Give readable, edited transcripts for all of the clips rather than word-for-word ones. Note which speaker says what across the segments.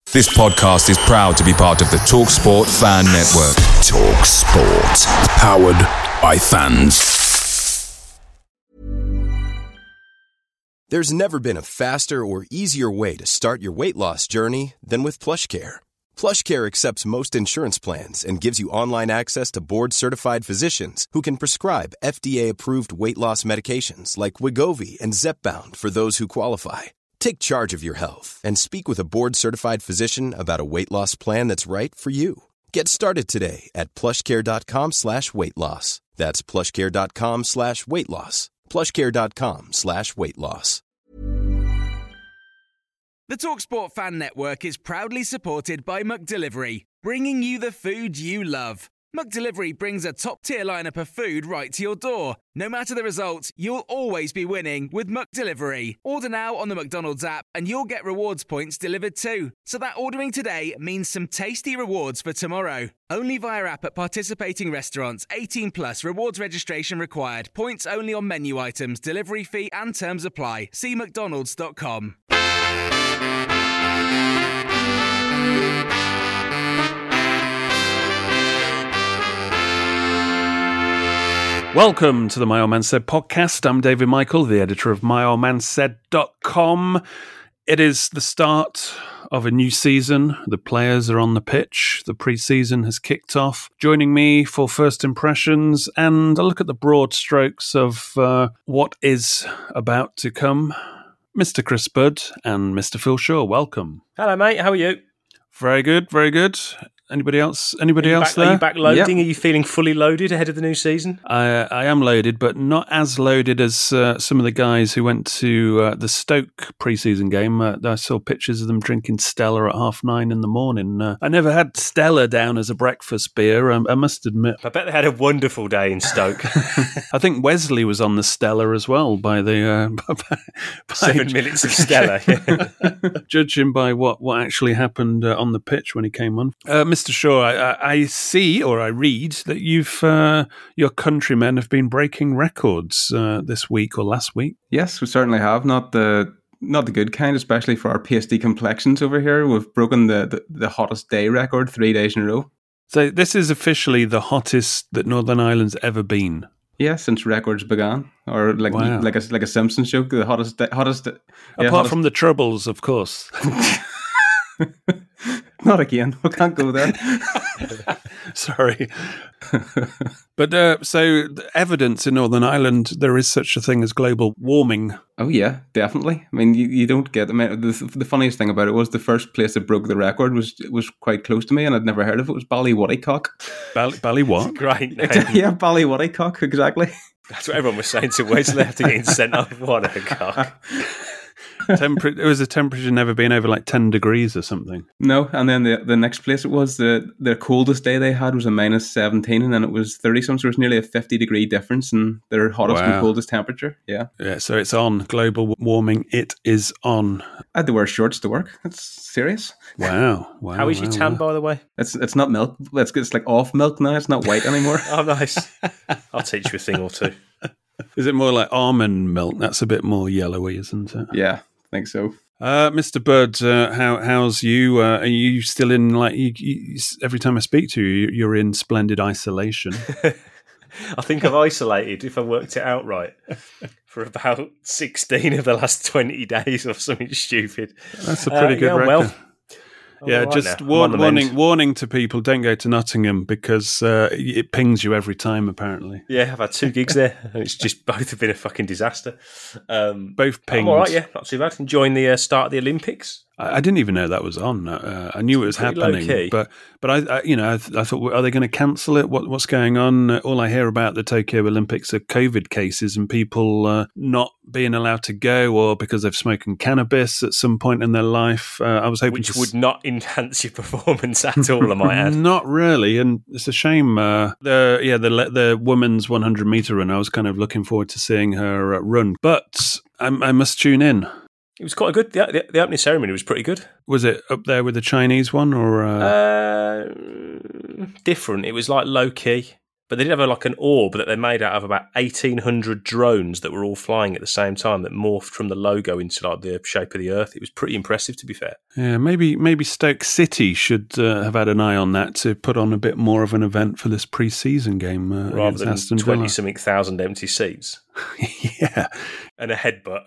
Speaker 1: This podcast is proud to be part of the TalkSport Fan Network. TalkSport. Powered by fans.
Speaker 2: There's never been a faster or easier way to start your weight loss journey than with PlushCare. PlushCare accepts most insurance plans and gives you online access to board-certified physicians who can prescribe FDA-approved weight loss medications like Wegovy and Zepbound for those who qualify. Take charge of your health and speak with a board-certified physician about a weight loss plan that's right for you. Get started today at plushcare.com/weight loss. That's plushcare.com/weight loss. plushcare.com/weight loss.
Speaker 3: The TalkSport Fan Network is proudly supported by McDelivery, bringing you the food you love. McDelivery brings a top-tier lineup of food right to your door. No matter the result, you'll always be winning with McDelivery. Order now on the McDonald's app and you'll get rewards points delivered too. So that ordering today means some tasty rewards for tomorrow. Only via app at participating restaurants. 18 plus. Rewards registration required. Points only on menu items. Delivery fee and terms apply. See mcdonalds.com.
Speaker 4: Welcome to the My Old Man Said podcast. I'm David Michael, the editor of myoldmansaid.com. It is the start of a new season. The players are on the pitch. The pre-season has kicked off. Joining me for first impressions and a look at the broad strokes of what is about to come, Mr. Chris Budd and Mr. Phil Shaw. Welcome.
Speaker 5: Hello, mate. How are you?
Speaker 4: Very good, very good. Anybody else there?
Speaker 5: Are you back loading?
Speaker 4: Yep.
Speaker 5: Are you feeling fully loaded ahead of the new season?
Speaker 4: I am loaded, but not as loaded as some of the guys who went to the Stoke pre-season game. I saw pictures of them drinking Stella at 9:30 in the morning. I never had Stella down as a breakfast beer, I must admit.
Speaker 5: I bet they had a wonderful day in Stoke.
Speaker 4: I think Wesley was on the Stella as well by the... by
Speaker 5: 7 minutes of Stella. Yeah.
Speaker 4: Judging by what actually happened on the pitch when he came on. Mr. Shaw, I see or I read that your countrymen have been breaking records this week or last week.
Speaker 6: Yes, we certainly have. Not the good kind, especially for our pasty complexions over here. We've broken the hottest day record 3 days in a row.
Speaker 4: So this is officially the hottest that Northern Ireland's ever been.
Speaker 6: Yeah, since records began, or like a Simpsons joke, the hottest.
Speaker 4: Apart from the Troubles, of course.
Speaker 6: Not again. We can't go there.
Speaker 4: Sorry. But so the evidence in Northern Ireland, there is such a thing as global warming.
Speaker 6: Oh yeah, definitely. I mean, you don't get. I mean, the funniest thing about it was the first place that broke the record was quite close to me, and I'd never heard of it. It was Ballywoddycock.
Speaker 4: Bally what?
Speaker 5: Great.
Speaker 6: Yeah, Ballywoddycock, exactly.
Speaker 5: That's what everyone was saying to Wesley after getting sent off. What a cock.
Speaker 4: It was a temperature never been over like 10 degrees or something.
Speaker 6: No, and then the next place it was, the coldest day they had was a -17, and then it was 30 something, so it was nearly a 50-degree difference in their hottest and coldest temperature. Yeah,
Speaker 4: so it's on. Global warming, it is on.
Speaker 6: I had to wear shorts to work. That's serious.
Speaker 4: Wow.
Speaker 5: How is your tan, by the way?
Speaker 6: It's not milk. It's like off milk now. It's not white anymore.
Speaker 5: Oh, nice. I'll teach you a thing or two.
Speaker 4: Is it more like almond milk? That's a bit more yellowy, isn't it?
Speaker 6: Yeah. I think so.
Speaker 4: Mr. Budd, how's you? Are you still in, like, every time I speak to you, you're in splendid isolation?
Speaker 5: I think I've isolated, if I worked it out right, for about 16 of the last 20 days or something stupid.
Speaker 4: That's a pretty good record.
Speaker 5: Well,
Speaker 4: yeah,
Speaker 5: right
Speaker 4: just
Speaker 5: now.
Speaker 4: warning to people, don't go to Nottingham because it pings you every time, apparently.
Speaker 5: Yeah, I've had 2 gigs there, and it's just both have been a fucking disaster.
Speaker 4: Both pinged.
Speaker 5: I'm all right, yeah, not too bad. Enjoying the start of the Olympics.
Speaker 4: I didn't even know that was on. I knew it was happening, but I thought, are they going to cancel it? What's going on? All I hear about the Tokyo Olympics are COVID cases and people not being allowed to go, or because they've smoked cannabis at some point in their life. I was hoping
Speaker 5: which would not enhance your performance at all, I might add.
Speaker 4: Not really, and it's a shame. The women's 100 meter run, I was kind of looking forward to seeing her run, but I must tune in.
Speaker 5: It was quite good. The opening ceremony was pretty good.
Speaker 4: Was it up there with the Chinese one, or
Speaker 5: different? It was like low key. But they did have like an orb that they made out of about 1,800 drones that were all flying at the same time that morphed from the logo into like the shape of the Earth. It was pretty impressive, to be fair.
Speaker 4: Yeah, maybe Stoke City should have had an eye on that to put on a bit more of an event for this pre-season game
Speaker 5: rather than
Speaker 4: Aston Villa.
Speaker 5: 20-something thousand empty seats.
Speaker 4: Yeah.
Speaker 5: And a headbutt.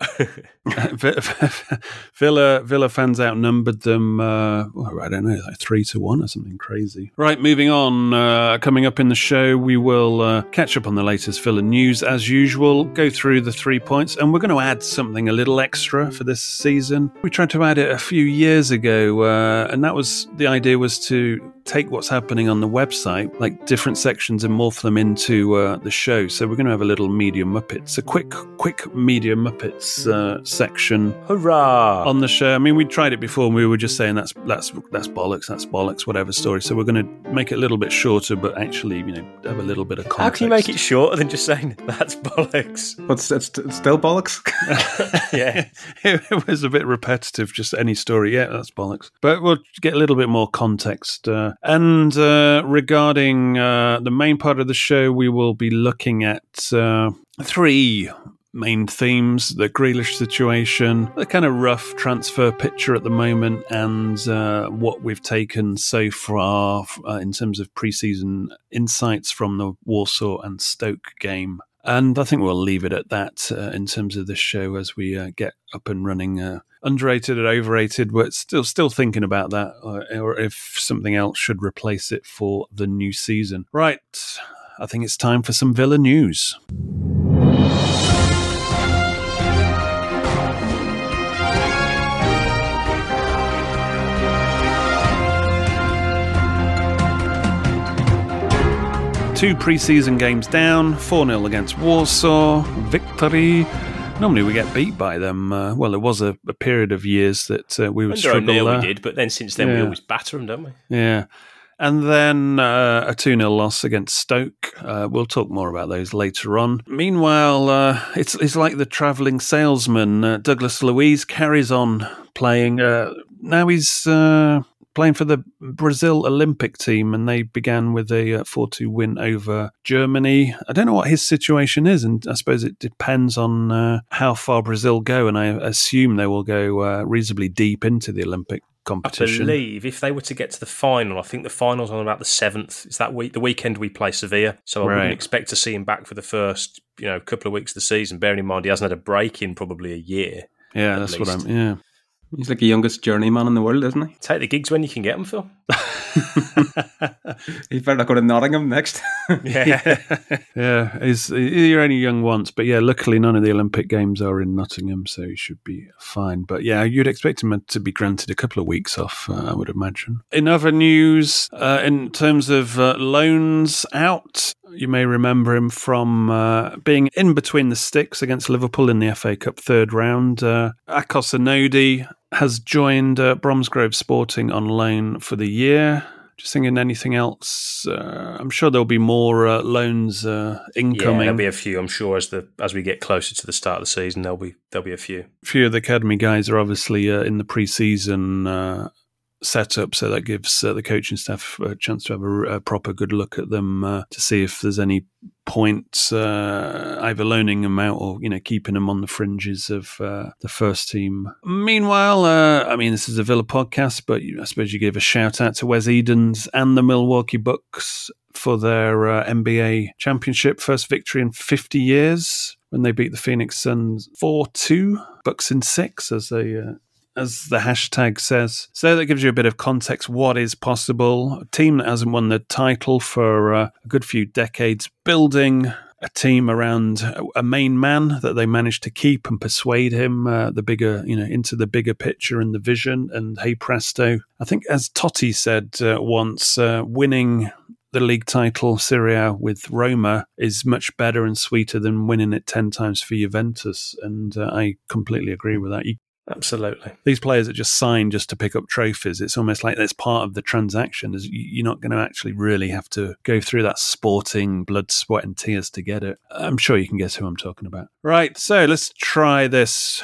Speaker 4: Villa fans outnumbered them, I don't know, like 3-1 or something crazy. Right, moving on. Coming up in the show, we will catch up on the latest Villa news as usual, go through the 3 points, and we're going to add something a little extra for this season. We tried to add it a few years ago, and the idea was to take what's happening on the website, like different sections, and morph them into the show. So we're going to have a little Media Muppets, a quick Media Muppets section.
Speaker 5: Hurrah!
Speaker 4: On the show. I mean, we tried it before and we were just saying that's bollocks, whatever story. So we're going to make it a little bit shorter, but actually, have a little bit of context.
Speaker 5: How can you make it shorter than just saying that's bollocks?
Speaker 6: But it's still bollocks?
Speaker 5: Yeah.
Speaker 4: It was a bit repetitive, just any story. Yeah, that's bollocks. But we'll get a little bit more context. And regarding the main part of the show, we will be looking at 3 main themes: the Grealish situation, the kind of rough transfer picture at the moment, and what we've taken so far in terms of pre-season insights from the Warsaw and Stoke game. And I think we'll leave it at that in terms of this show as we get up and running. Underrated and overrated, but still thinking about that, or if something else should replace it for the new season. Right, I think it's time for some Villa news. Two pre-season games down, 4-0 against Warsaw, victory. Normally we get beat by them. Well, there was a period of years that we would struggle.
Speaker 5: Under O'Neill we did, but then since then we always batter them, don't we?
Speaker 4: Yeah. And then a 2-0 loss against Stoke. We'll talk more about those later on. Meanwhile, it's like the travelling salesman. Douglas Luiz carries on playing. Now he's playing for the Brazil Olympic team, and they began with a 4-2 win over Germany. I don't know what his situation is, and I suppose it depends on how far Brazil go, and I assume they will go reasonably deep into the Olympic competition.
Speaker 5: I believe if they were to get to the final, I think the final's on about the 7th. It's that week, the weekend we play Sevilla, so I wouldn't expect to see him back for the first couple of weeks of the season, bearing in mind he hasn't had a break in probably a year.
Speaker 4: Yeah, that's least. What I'm... Yeah.
Speaker 6: He's like the youngest journeyman in the world, isn't he?
Speaker 5: Take the gigs when you can get them, Phil.
Speaker 6: He better not go to Nottingham next.
Speaker 5: Yeah.
Speaker 4: You're only young once, but yeah, luckily none of the Olympic Games are in Nottingham, so he should be fine. But yeah, you'd expect him to be granted a couple of weeks off, I would imagine. In other news, in terms of loans out, you may remember him from being in between the sticks against Liverpool in the FA Cup third round. Akos Anodi has joined Bromsgrove Sporting on loan for the year. Just thinking anything else? I'm sure there'll be more loans incoming.
Speaker 5: Yeah, there'll be a few. I'm sure as we get closer to the start of the season, there'll be a few.
Speaker 4: A few of the academy guys are obviously in the pre-season setup, so that gives the coaching staff a chance to have a proper good look at them to see if there's any point either loaning them out or keeping them on the fringes of the first team. Meanwhile, I mean, this is a Villa podcast, but I suppose you give a shout out to Wes Edens and the Milwaukee Bucks for their NBA championship first victory in 50 years when they beat the Phoenix Suns 4-2, Bucks in 6 as the hashtag says. So that gives you a bit of context what is possible. A team that hasn't won the title for a good few decades, building a team around a main man that they managed to keep and persuade him into the bigger picture and the vision. And hey presto, I think as Totti said once, winning the league title Serie A with Roma is much better and sweeter than winning it 10 times for Juventus. And I completely agree with that.
Speaker 5: Absolutely.
Speaker 4: These players that just sign just to pick up trophies, it's almost like that's part of the transaction. You're not going to actually really have to go through that sporting blood, sweat and tears to get it. I'm sure you can guess who I'm talking about. Right, so let's try this.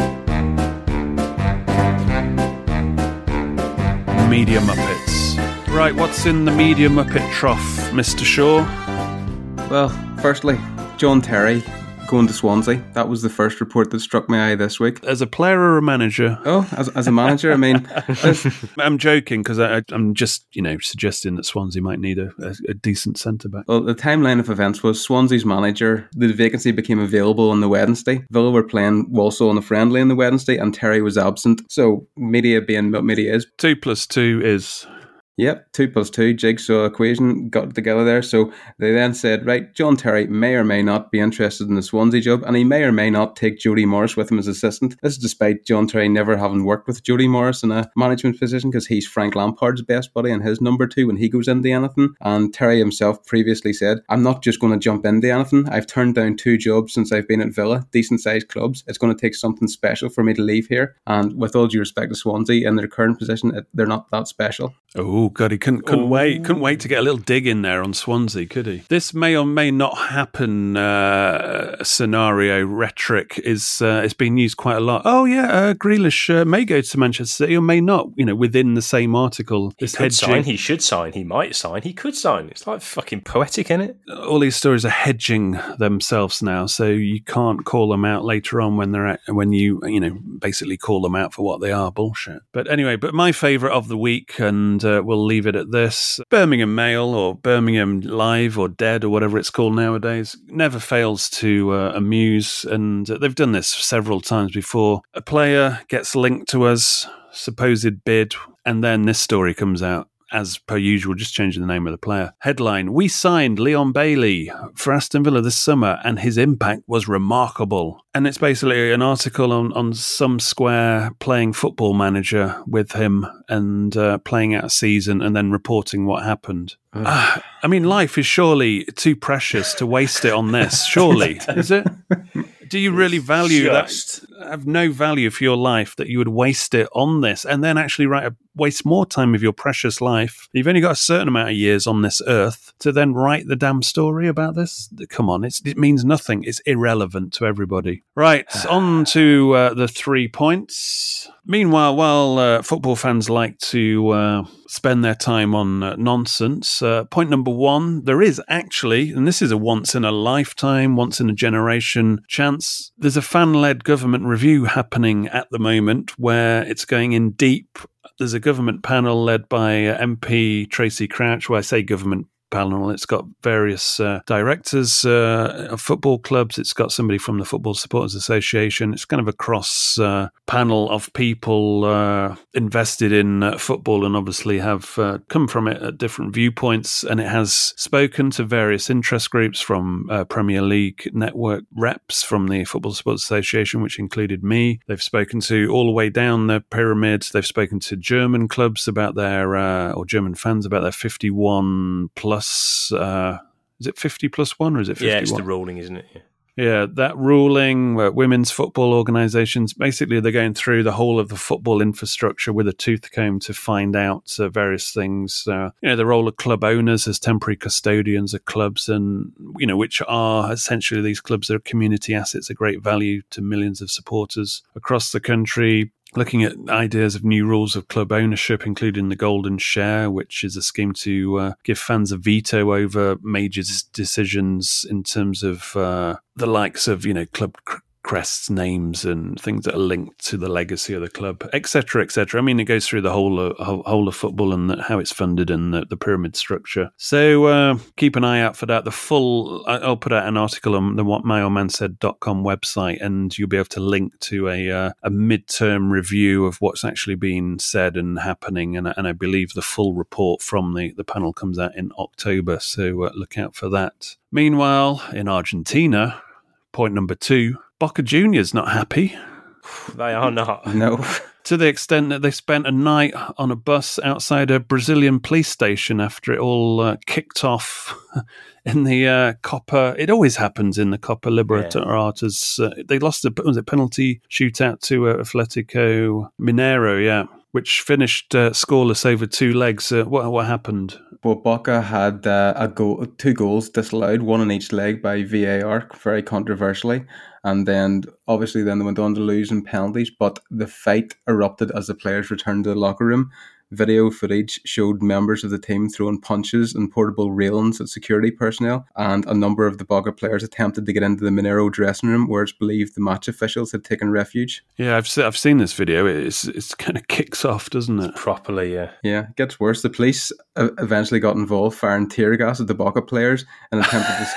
Speaker 4: Media Muppets. Right, what's in the media muppet trough, Mr. Shaw?
Speaker 6: Well, firstly, John Terry going to Swansea. That was the first report that struck my eye this week.
Speaker 4: As a player or a manager?
Speaker 6: Oh, as a manager, I mean...
Speaker 4: I'm joking, because I'm just, suggesting that Swansea might need a decent centre-back.
Speaker 6: Well, the timeline of events was Swansea's manager, the vacancy became available on the Wednesday. Villa were playing Walsall on the friendly on the Wednesday, and Terry was absent. So, media being what media is.
Speaker 4: 2 + 2 is...
Speaker 6: Yep, 2 + 2 jigsaw equation got together there. So they then said, right, John Terry may or may not be interested in the Swansea job, and he may or may not take Jody Morris with him as assistant. This is despite John Terry never having worked with Jody Morris in a management position, because he's Frank Lampard's best buddy and his number 2 when he goes into anything. And Terry himself previously said, I'm not just going to jump into anything. I've turned down 2 jobs since I've been at Villa, decent sized clubs. It's going to take something special for me to leave here. And with all due respect to Swansea, in their current position, they're not that special.
Speaker 4: Oh God, he couldn't wait to get a little dig in there on Swansea, could he? This may or may not happen scenario rhetoric is being used quite a lot. Oh yeah, Grealish may go to Manchester City or may not. Within the same article,
Speaker 5: he could sign, he should sign, he might sign, he could sign. It's like fucking poetic, isn't it?
Speaker 4: All these stories are hedging themselves now, so you can't call them out later on when you basically call them out for what they are. Bullshit. But anyway, my favourite of the week, and we'll leave it at this. Birmingham Mail, or Birmingham Live, or Dead, or whatever it's called nowadays, never fails to amuse, and they've done this several times before. A player gets linked to us, supposed bid, and then this story comes out. As per usual, just changing the name of the player. Headline, we signed Leon Bailey for Aston Villa this summer and his impact was remarkable. And it's basically an article on some square playing Football Manager with him and playing out a season and then reporting what happened. Life is surely too precious to waste it on this, surely, is it? Do you really value that? Have no value for your life that you would waste it on this and then actually waste more time of your precious life? You've only got a certain amount of years on this earth to then write the damn story about this? Come on, it means nothing. It's irrelevant to everybody. Right, on to the 3 points. Meanwhile, while football fans like to spend their time on nonsense, point number 1, there is actually, and this is a once-in-a-lifetime, once-in-a-generation chance, there's a fan-led government review happening at the moment where it's going in deep. There's a government panel led by MP Tracy Crouch. Well, I say government panel. It's got various directors of football clubs. It's got somebody from the Football Supporters Association. It's kind of a cross panel of people invested in football and obviously have come from it at different viewpoints. And it has spoken to various interest groups from Premier League network reps from the Football Supporters Association, which included me. They've spoken to all the way down the pyramid. They've spoken to German clubs about their, or German fans about their 51 plus. Is it 50 plus 1 or is it 51?
Speaker 5: Yeah, it's the ruling, isn't it?
Speaker 4: Yeah, that ruling, women's football organisations, basically they're going through the whole of the football infrastructure with a tooth comb to find out various things. The role of club owners as temporary custodians of clubs and, which are essentially these clubs that are community assets of great value to millions of supporters across the country. Looking at ideas of new rules of club ownership, including the Golden Share, which is a scheme to give fans a veto over major decisions in terms of the likes of, club crests, names, and things that are linked to the legacy of the club, etc., etc. I mean, it goes through the whole of football and how it's funded and the pyramid structure. So keep an eye out for that. I'll put out an article on the whatmyoldmansaid.com website, and you'll be able to link to a midterm review of what's actually been said and happening. And I believe the full report from the panel comes out in October. So look out for that. Meanwhile, in Argentina, point number 2. Boca Juniors not happy.
Speaker 5: They are not.
Speaker 6: No.
Speaker 4: To the extent that they spent a night on a bus outside a Brazilian police station after it all kicked off in the Copa. It always happens in the Copa Libertadores. They lost a penalty shootout to Atletico Mineiro, which finished scoreless over 2 legs. What happened?
Speaker 6: Well, Boca had 2 goals disallowed, 1 on each leg by VAR, very controversially. And then, obviously, they went on to lose in penalties. But the fight erupted as the players returned to the locker room. Video footage showed members of the team throwing punches and portable railings at security personnel, and a number of the Boca players attempted to get into the Mineiro dressing room, where it's believed the match officials had taken refuge.
Speaker 4: Yeah, I've seen this video. It's kind of kicks off, doesn't it?
Speaker 5: Properly, yeah.
Speaker 6: Yeah, it gets worse. The police eventually got involved, firing tear gas at the Boca players and attempted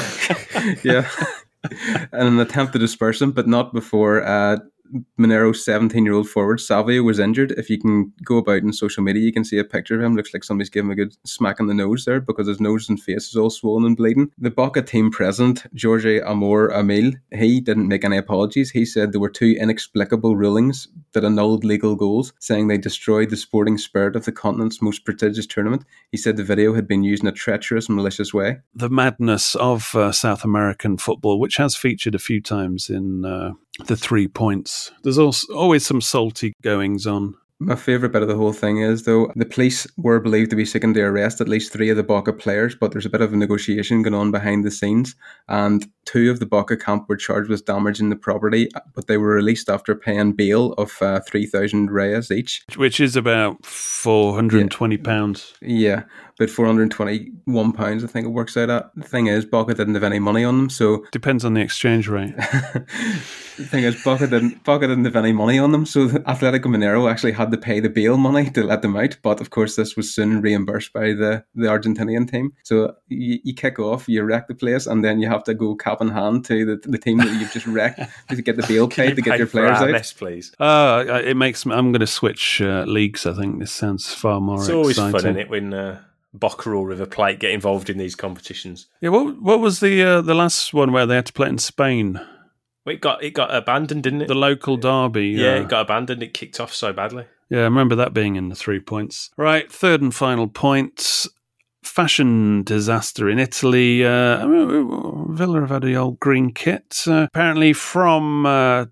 Speaker 6: to in an attempt to disperse them, but not before Mineiro's 17-year-old forward Savio was injured. If you can go about in social media, you can see a picture of him. Looks like somebody's given him a good smack in the nose there, because his nose and face is all swollen and bleeding. The Boca team president, Jorge Amor Amil, he didn't make any apologies. He said there were two inexplicable rulings that annulled legal goals, saying they destroyed the sporting spirit of the continent's most prestigious tournament. He said the video had been used in a treacherous and malicious way.
Speaker 4: The madness of South American football, which has featured a few times in the 3 points. There's also always some salty goings on.
Speaker 6: My favourite bit of the whole thing is, though, the police were believed to be seeking to arrest at least 3 of the Boca players, but there's a bit of a negotiation going on behind the scenes, and 2 of the Boca camp were charged with damaging the property, but they were released after paying bail of 3,000 reais each.
Speaker 4: Which is about £420.
Speaker 6: Yeah, about £421, I think it works out at. The thing is, Boca didn't have any money on them, so...
Speaker 4: Depends on the exchange rate.
Speaker 6: The thing is, Boca didn't have any money on them, so Atlético Mineiro actually had to pay the bail money to let them out, but of course this was soon reimbursed by the Argentinian team. So you kick off, you wreck the place, and then you have to go cap in hand to the team that you've just wrecked to get the bail paid to get your players out.
Speaker 5: Mess, please.
Speaker 4: It makes me... I'm going to switch leagues, I think. This sounds far more exciting.
Speaker 5: It's always fun, isn't it, when... Boca or River Plate get involved in these competitions.
Speaker 4: Yeah, what was the last one where they had to play it in Spain?
Speaker 5: Well, it got abandoned, didn't it?
Speaker 4: The local derby.
Speaker 5: Yeah, it got abandoned. It kicked off so badly.
Speaker 4: Yeah, I remember that being in the 3 points. Right, third and final point. Fashion disaster in Italy. Villa have had the old green kit. Apparently from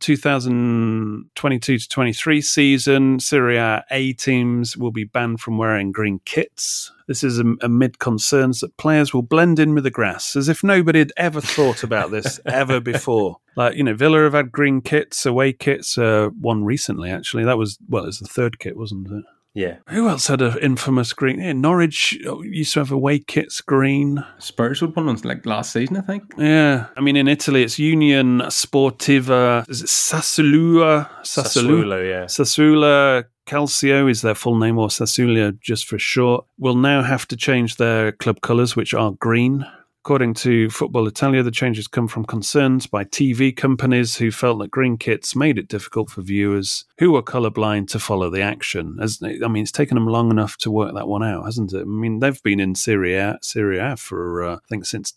Speaker 4: 2022 to 23 season, Serie A teams will be banned from wearing green kits. This is amid concerns that players will blend in with the grass, as if nobody had ever thought about this ever before. Like, Villa have had green kits, away kits, one recently, actually. That was, it was the third kit, wasn't it?
Speaker 5: Yeah.
Speaker 4: Who else had an infamous green? Yeah, Norwich used to have away kits green.
Speaker 6: Spurs would one like last season, I think.
Speaker 4: Yeah. I mean, in Italy, it's Union Sportiva. Is it Sassuolo?
Speaker 5: Sassuolo, yeah.
Speaker 4: Sassuolo Calcio is their full name, or Sassuolo just for short, will now have to change their club colours, which are green. According to Football Italia, the changes come from concerns by TV companies who felt that green kits made it difficult for viewers who were colourblind to follow the action. It's taken them long enough to work that one out, hasn't it? I mean, they've been in Serie A for, I think, since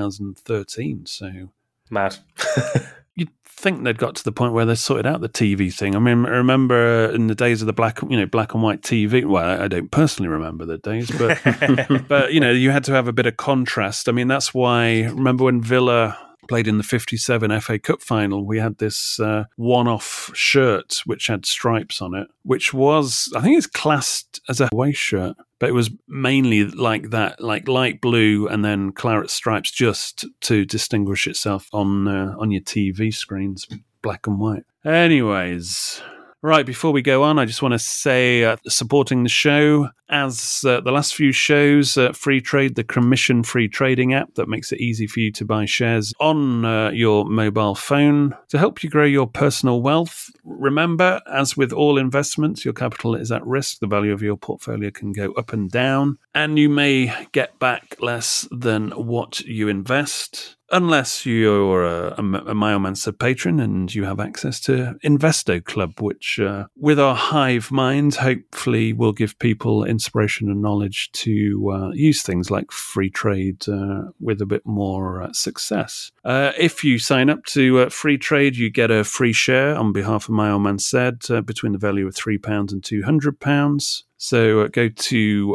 Speaker 4: 2013, so...
Speaker 5: Mad.
Speaker 4: You'd think they'd got to the point where they sorted out the TV thing. I mean, I remember in the days of the black and white TV. Well, I don't personally remember the days, but but you had to have a bit of contrast. I mean, that's why. Remember when Villa played in the 57 FA Cup final, we had this one-off shirt which had stripes on it, which was, I think it's classed as a away shirt, but it was mainly like that, like light blue and then claret stripes, just to distinguish itself on your TV screens, black and white. Anyways, right, before we go on, I just want to say supporting the show, as the last few shows, Free Trade, the commission-free trading app that makes it easy for you to buy shares on your mobile phone to help you grow your personal wealth. Remember, as with all investments, your capital is at risk. The value of your portfolio can go up and down, and you may get back less than what you invest. Unless you're a My Old Man Said patron and you have access to Investo Club, which with our hive mind, hopefully will give people inspiration and knowledge to use things like free trade with a bit more success. If you sign up to free trade, you get a free share on behalf of My Old Man Said between the value of £3 and £200. So go to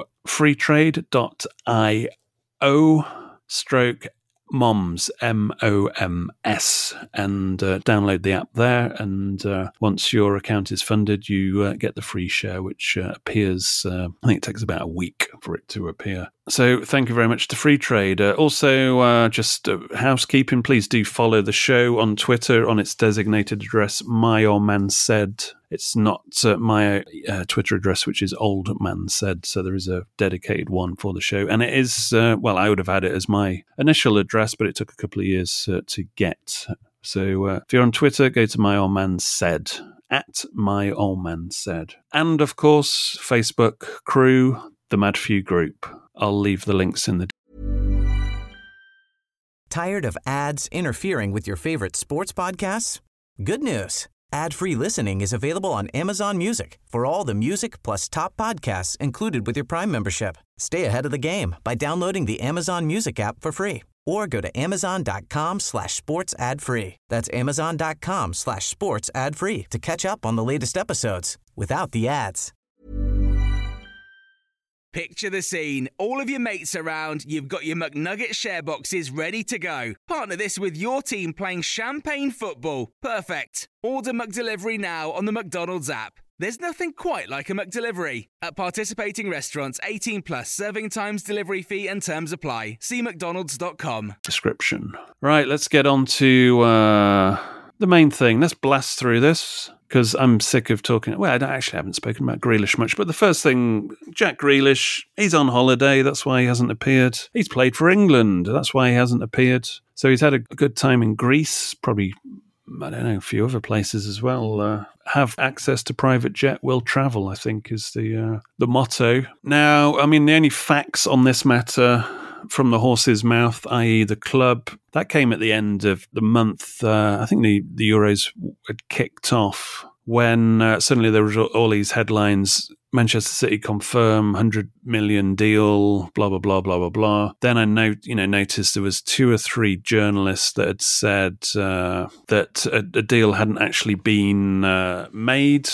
Speaker 4: freetrade.io/Moms, MOMS, and download the app there. And once your account is funded, you get the free share, which appears, I think it takes about a week for it to appear. So thank you very much to Free Trade. Also, just housekeeping, please do follow the show on Twitter on its designated address, My Old Man Said. It's not my Twitter address, which is Old Man Said, so there is a dedicated one for the show. And it is, I would have had it as my initial address, but it took a couple of years to get. So if you're on Twitter, go to My Old Man Said, at My Old Man Said. And, of course, Facebook, Crew, the Mad Few Group. I'll leave the links in the...
Speaker 7: Tired of ads interfering with your favorite sports podcasts? Good news. Ad-free listening is available on Amazon Music for all the music plus top podcasts included with your Prime membership. Stay ahead of the game by downloading the Amazon Music app for free or go to amazon.com/sports ad free. That's amazon.com/sports ad free to catch up on the latest episodes without the ads.
Speaker 3: Picture the scene. All of your mates around, you've got your McNugget share boxes ready to go. Partner this with your team playing champagne football. Perfect. Order McDelivery now on the McDonald's app. There's nothing quite like a McDelivery. At participating restaurants, 18 plus, serving times, delivery fee and terms apply. See mcdonalds.com.
Speaker 4: Description. Right, let's get on to the main thing. Let's blast through this, because I'm sick of talking. Well, I haven't spoken about Grealish much, but the first thing, Jack Grealish, he's on holiday. That's why he hasn't appeared. He's played for England. That's why he hasn't appeared. So he's had a good time in Greece, probably, I don't know, a few other places as well. Have access to private jet, will travel, I think, is the motto. Now, I mean, the only facts on this matter from the horse's mouth, i.e. the club, that came at the end of the month. I think the Euros had kicked off when suddenly there was all these headlines. Manchester City confirm 100 million deal, blah, blah, blah, blah, blah, blah. Then I noticed there was 2 or 3 journalists that had said that a deal hadn't actually been made,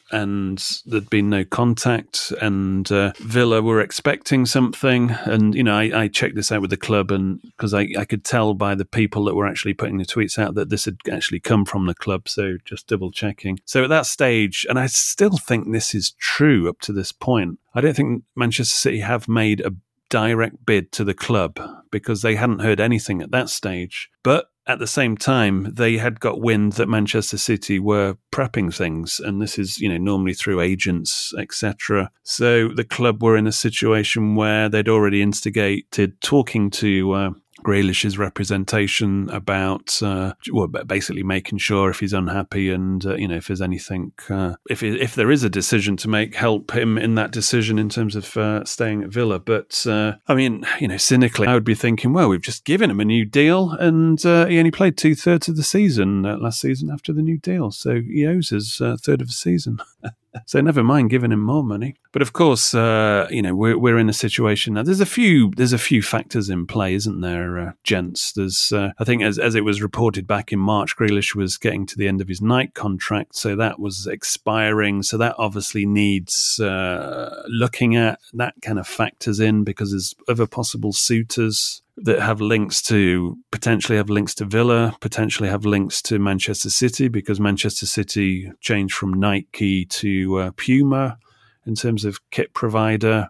Speaker 4: and there'd been no contact, and Villa were expecting something. And, I checked this out with the club, and because I could tell by the people that were actually putting the tweets out that this had actually come from the club, so just double checking. So at that stage, and I still think this is true up to this point, I don't think Manchester City have made a direct bid to the club, because they hadn't heard anything at that stage. But at the same time, they had got wind that Manchester City were prepping things, and this is, normally through agents, etc. So the club were in a situation where they'd already instigated talking to Grealish's representation about, basically making sure if he's unhappy and, if there's anything, if there is a decision to make, help him in that decision in terms of staying at Villa. But, cynically, I would be thinking, well, we've just given him a new deal, and he only played 2/3 of the season last season after the new deal. So he owes us a third of the season. So never mind giving him more money. But of course, we're in a situation now. There's a few factors in play, isn't there, gents? There's, I think, as it was reported back in March, Grealish was getting to the end of his night contract, so that was expiring. So that obviously needs looking at. That kind of factors in, because there's other possible suitors that potentially have links to Villa, potentially have links to Manchester City, because Manchester City changed from Nike to Puma in terms of kit provider.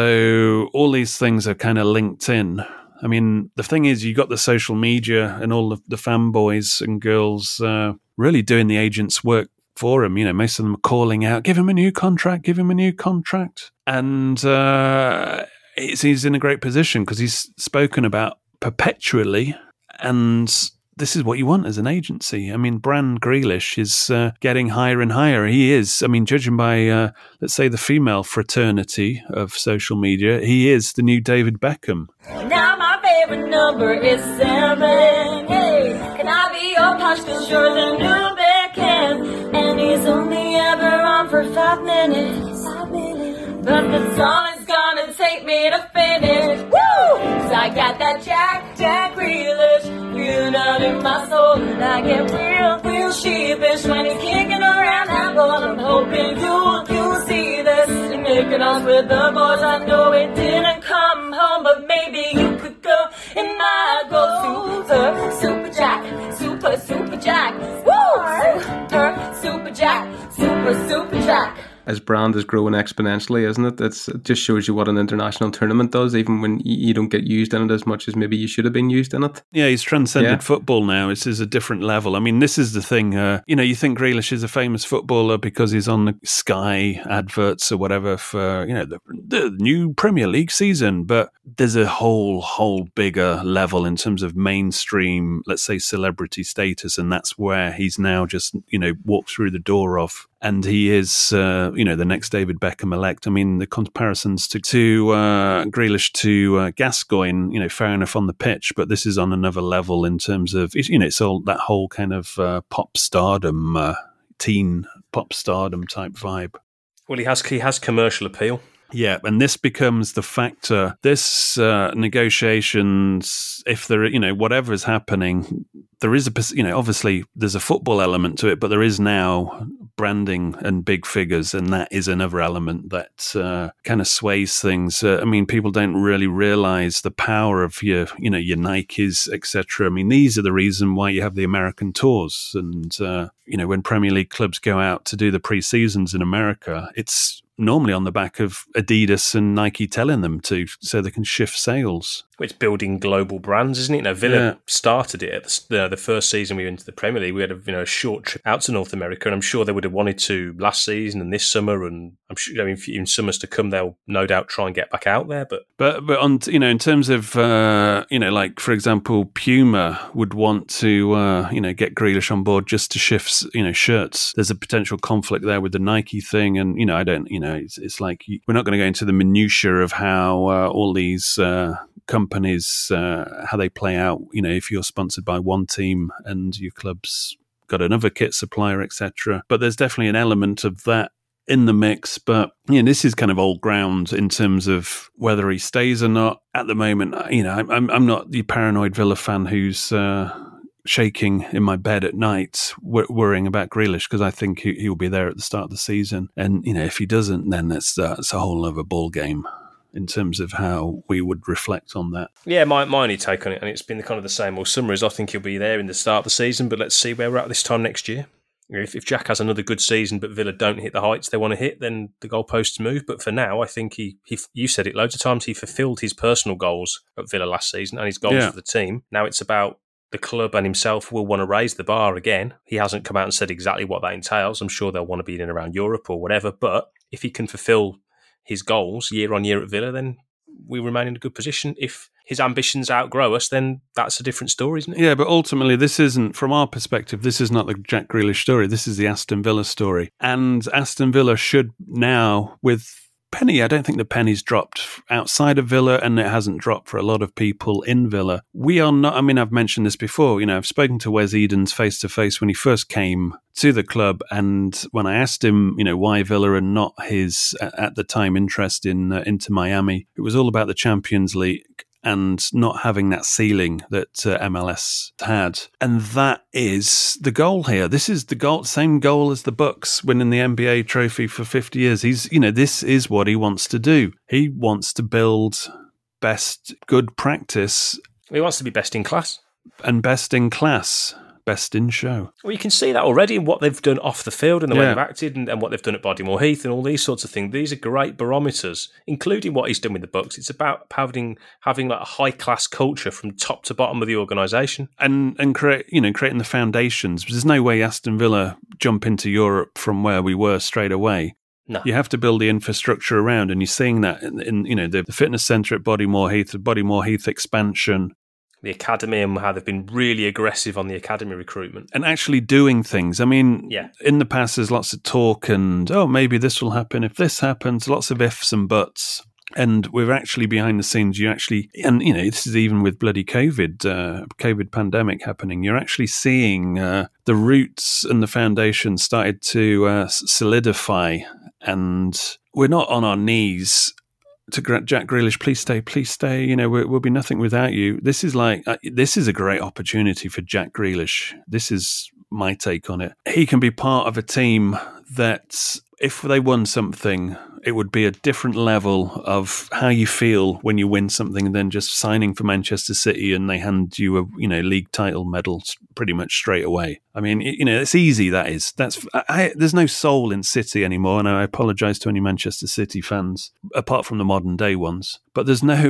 Speaker 4: So all these things are kind of linked in. I mean, the thing is, you got the social media and all the fanboys and girls really doing the agent's work for him. Most of them are calling out, give him a new contract, give him a new contract. And he's in a great position because he's spoken about perpetually, and this is what you want as an agency. I mean, Brand Grealish is getting higher and higher. He is, judging by, let's say, the female fraternity of social media, he is the new David Beckham.
Speaker 8: Now my favorite number is 7. Hey, can I be your punch? 'Cause you're the new Beckham. And he's only ever on for 5 minutes. But that's all it's gonna take me to finish. Woo! 'Cause I got that Jack Grealish feeling out in my soul. And I get real sheepish when he's kicking around that ball. I'm hoping you'll see this and making us with the boys. I know it didn't come home, but maybe you could go in my goal. Super Jack. Woo! Super Jack.
Speaker 6: his brand is growing exponentially, isn't it? It just shows you what an international tournament does, even when you don't get used in it as much as maybe you should have been used in it.
Speaker 4: Yeah, he's transcended football now. This is a different level. I mean, this is the thing. You think Grealish is a famous footballer because he's on the Sky adverts or whatever for the new Premier League season, but there's a whole bigger level in terms of mainstream, let's say, celebrity status, and that's where he's now just walked through the door of. And he is, the next David Beckham-elect. I mean, the comparisons to Grealish to Gascoigne, fair enough on the pitch, but this is on another level in terms of, it's all that whole kind of pop stardom, teen pop stardom type vibe.
Speaker 5: Well, he has commercial appeal.
Speaker 4: Yeah, and this becomes the factor. This negotiations, if there, whatever is happening, there is obviously there's a football element to it, but there is now branding and big figures, and that is another element that kind of sways things. I mean, people don't really realize the power of your Nikes, etc. I mean, these are the reason why you have the American tours, and when Premier League clubs go out to do the pre-seasons in America, it's normally on the back of Adidas and Nike telling them to, so they can shift sales.
Speaker 5: It's building global brands, isn't it? Villa started it at the first season we went into the Premier League. We had a short trip out to North America, and I'm sure they would have wanted to last season and this summer, and I'm sure in summers to come they'll no doubt try and get back out there. But
Speaker 4: on in terms of like for example, Puma would want to get Grealish on board just to shift shirts. There's a potential conflict there with the Nike thing, and it's like we're not going to go into the minutiae of how all these companies how they play out. If you're sponsored by one team and your club's got another kit supplier, etc. But there's definitely an element of that in the mix. But this is kind of old ground in terms of whether he stays or not. At the moment, I'm not the paranoid Villa fan who's shaking in my bed at night worrying about Grealish, because I think he'll be there at the start of the season. And if he doesn't, then it's a whole other ball game in terms of how we would reflect on that.
Speaker 5: Yeah, my only take on it, and it's been kind of the same all summer, is I think he'll be there in the start of the season, but let's see where we're at this time next year. If Jack has another good season but Villa don't hit the heights they want to hit, then the goalposts move. But for now, I think you said it loads of times, he fulfilled his personal goals at Villa last season and his goals for the team. Now it's about the club and himself will want to raise the bar again. He hasn't come out and said exactly what that entails. I'm sure they'll want to be in and around Europe or whatever. But if he can fulfill his goals year on year at Villa, then we remain in a good position. If his ambitions outgrow us, then that's a different story, isn't it?
Speaker 4: Yeah, but ultimately, this isn't, from our perspective, this is not the Jack Grealish story. This is the Aston Villa story. And Aston Villa should now, with penny, I don't think the penny's dropped outside of Villa, and it hasn't dropped for a lot of people in Villa. We are not, I've mentioned this before, I've spoken to Wes Edens face-to-face when he first came to the club, and when I asked him, why Villa and not his, at the time, interest in Inter Miami, it was all about the Champions League and not having that ceiling that MLS had. And that is the goal here. This is the goal, same goal as the Bucks winning the NBA trophy for 50 years. He's, this is what he wants to do. He wants to build good practice.
Speaker 5: He wants to be best in class.
Speaker 4: And best in class. Best in show.
Speaker 5: Well, you can see that already in what they've done off the field and the way they've acted and what they've done at Bodymore Heath and all these sorts of things. These are great barometers, including what he's done with the Bucks. It's about having like a high-class culture from top to bottom of the organisation.
Speaker 4: And creating the foundations. There's no way Aston Villa jump into Europe from where we were straight away.
Speaker 5: No.
Speaker 4: You have to build the infrastructure around, and you're seeing that in the fitness centre at Bodymore Heath, the Bodymore Heath expansion,
Speaker 5: the academy, and how they've been really aggressive on the academy recruitment.
Speaker 4: And actually doing things. In the past, there's lots of talk and, maybe this will happen if this happens, lots of ifs and buts. And we're actually behind the scenes, this is even with bloody COVID pandemic happening, you're actually seeing the roots and the foundation started to solidify. And we're not on our knees to Jack Grealish, please stay. We'll be nothing without you. This is a great opportunity for Jack Grealish. This is my take on it. He can be part of a team that, if they won something it would be a different level of how you feel when you win something than just signing for Manchester City and they hand you a league title medal pretty much straight away. I mean, it's easy. There's no soul in City anymore, and I apologise to any Manchester City fans, apart from the modern day ones. But there's no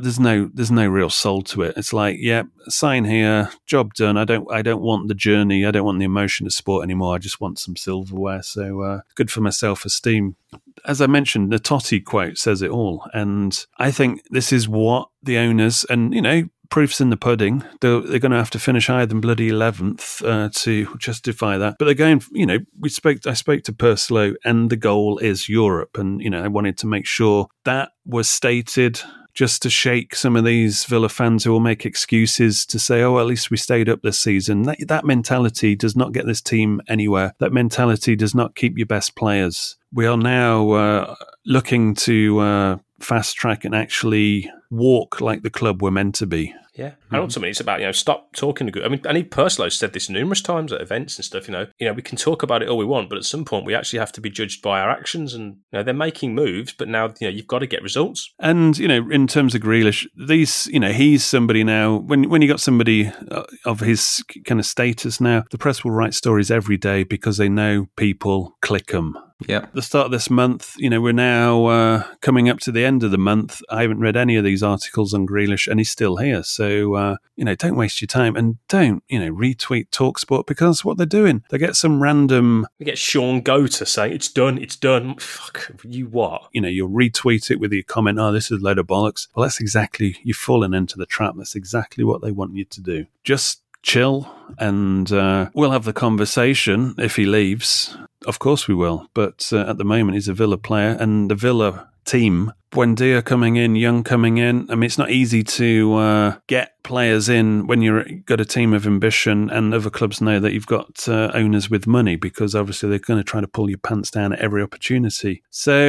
Speaker 4: real soul to it. It's like, yeah, sign here, job done. I don't want the journey. I don't want the emotion of sport anymore. I just want some silverware. So good for my self-esteem. As I mentioned, the Totti quote says it all, and I think this is what the owners and proof's in the pudding. They're going to have to finish higher than bloody 11th to justify that. But they're going, I spoke to Purslow, and the goal is Europe. And, I wanted to make sure that was stated just to shake some of these Villa fans who will make excuses to say, oh, at least we stayed up this season. That mentality does not get this team anywhere. That mentality does not keep your best players. We are now looking to fast track and actually walk like the club we're meant to be.
Speaker 5: Yeah, and ultimately it's about stop talking to good. I mean, I think Purslow said this numerous times at events and stuff. We can talk about it all we want, but at some point we actually have to be judged by our actions. And they're making moves, but now you've got to get results.
Speaker 4: And in terms of Grealish, he's somebody now. When you got somebody of his kind of status now, the press will write stories every day because they know people click them.
Speaker 6: Yeah.
Speaker 4: The start of this month, we're now coming up to the end of the month. I haven't read any of these articles on Grealish, and he's still here. So, don't waste your time and don't, retweet TalkSport, because what they're doing, they get some random...
Speaker 5: We get Sean Goater saying, it's done. Fuck, you what?
Speaker 4: You'll retweet it with your comment, oh, this is a load of bollocks. Well, that's exactly, you've fallen into the trap. That's exactly what they want you to do. Just chill, and we'll have the conversation if he leaves. Of course we will, but at the moment he's a Villa player, and the Villa team, Buendia coming in, Young coming in. I mean, it's not easy to get players in when you've got a team of ambition, and other clubs know that you've got owners with money, because obviously they're going to try to pull your pants down at every opportunity.